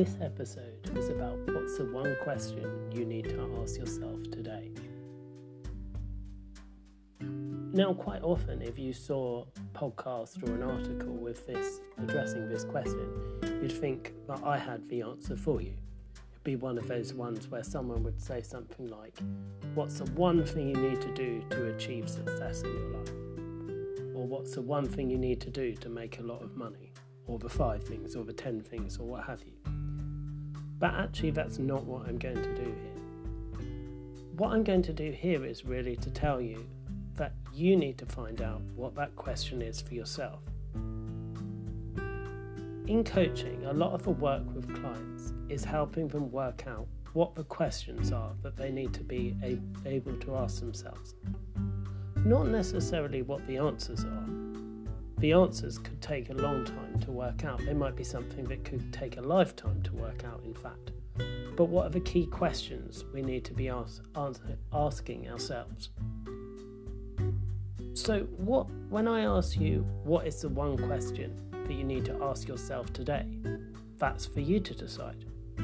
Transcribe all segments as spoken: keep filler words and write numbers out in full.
This episode is about what's the one question you need to ask yourself today. Now, quite often, if you saw a podcast or an article with this addressing this question, you'd think that I had the answer for you. It'd be one of those ones where someone would say something like, what's the one thing you need to do to achieve success in your life? Or what's the one thing you need to do to make a lot of money? Or the five things, or the ten things, or what have you. But actually, that's not what I'm going to do here. What I'm going to do here is really to tell you that you need to find out what that question is for yourself. In coaching, a lot of the work with clients is helping them work out what the questions are that they need to be able to ask themselves. Not necessarily what the answers are. The answers could take a long time to work out. They might be something that could take a lifetime to work out, in fact. But what are the key questions we need to be ask, answer, asking ourselves? So what, when I ask you, what is the one question that you need to ask yourself today? That's for you to decide.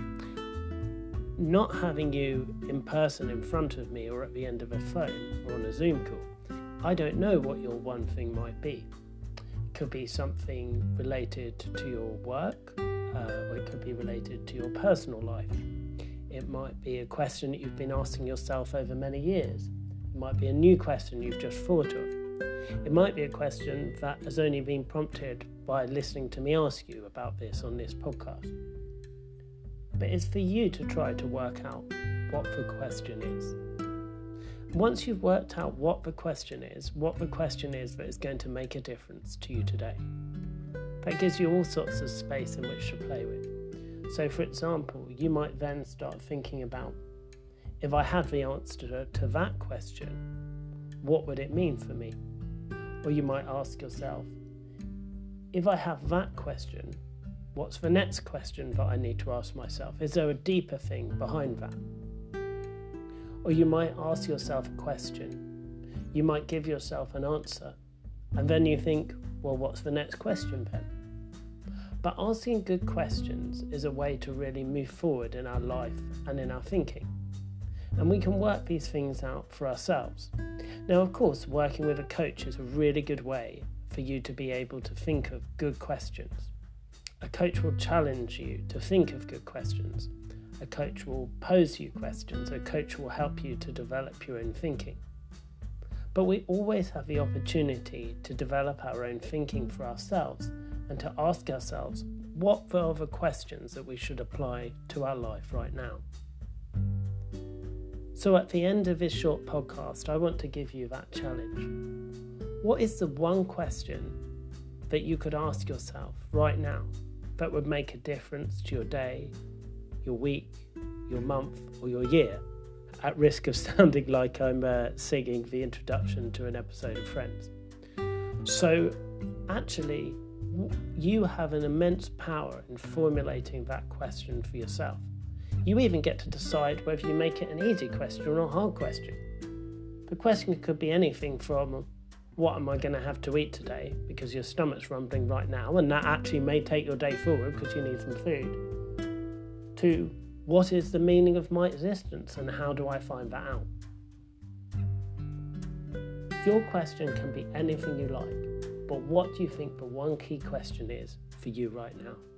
Not having you in person in front of me or at the end of a phone or on a Zoom call, I don't know what your one thing might be. Could be something related to your work, uh, or it could be related to your personal life. It might be a question that you've been asking yourself over many years. It might be a new question you've just thought of. It might be a question that has only been prompted by listening to me ask you about this on this podcast. But it's for you to try to work out what the question is. Once you've worked out what the question is, what the question is that is going to make a difference to you today, that gives you all sorts of space in which to play with. So, for example, you might then start thinking about, if I had the answer to, to that question, what would it mean for me? Or you might ask yourself, if I have that question, what's the next question that I need to ask myself? Is there a deeper thing behind that? Or you might ask yourself a question. You might give yourself an answer. And then you think, well, what's the next question then? But asking good questions is a way to really move forward in our life and in our thinking. And we can work these things out for ourselves. Now, of course, working with a coach is a really good way for you to be able to think of good questions. A coach will challenge you to think of good questions. A coach will pose you questions. A coach will help you to develop your own thinking. But we always have the opportunity to develop our own thinking for ourselves and to ask ourselves, what are the questions that we should apply to our life right now? So at the end of this short podcast, I want to give you that challenge. What is the one question that you could ask yourself right now that would make a difference to your day, your week, your month, or your year, at risk of sounding like I'm uh, singing the introduction to an episode of Friends? So actually, you have an immense power in formulating that question for yourself. You even get to decide whether you make it an easy question or a hard question. The question could be anything from, what am I going to have to eat today, because your stomach's rumbling right now, and that actually may take your day forward because you need some food, to what is the meaning of my existence and how do I find that out? Your question can be anything you like, but what do you think the one key question is for you right now?